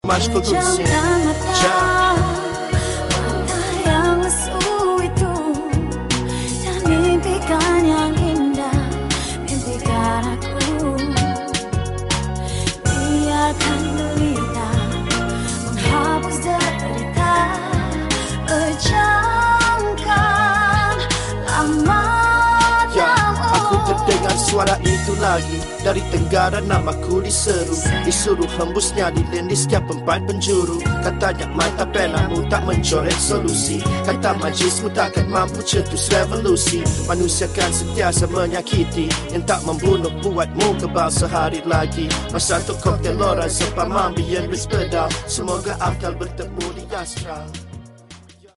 مشغول بالسن Mata yang lesu itu dan mimpikan yang indah, mimpikan aku. Biarkan derita menghapus derita, pejamkan lamanya. Aku terdengar suara itu lagi dari tenggara, namaku disuruh hembusnya lilin di setiap empat penjuru. Katanya mata penamu tak mencoret solusi, kata majlismu takkan mampu cetus revolusi. Manusia kan sentiasa menyakiti, yang tak membunuh buatmu kebal sehari lagi. Masa untuk koktel orang sepam ambience pedal, semoga akal bertemu di astral.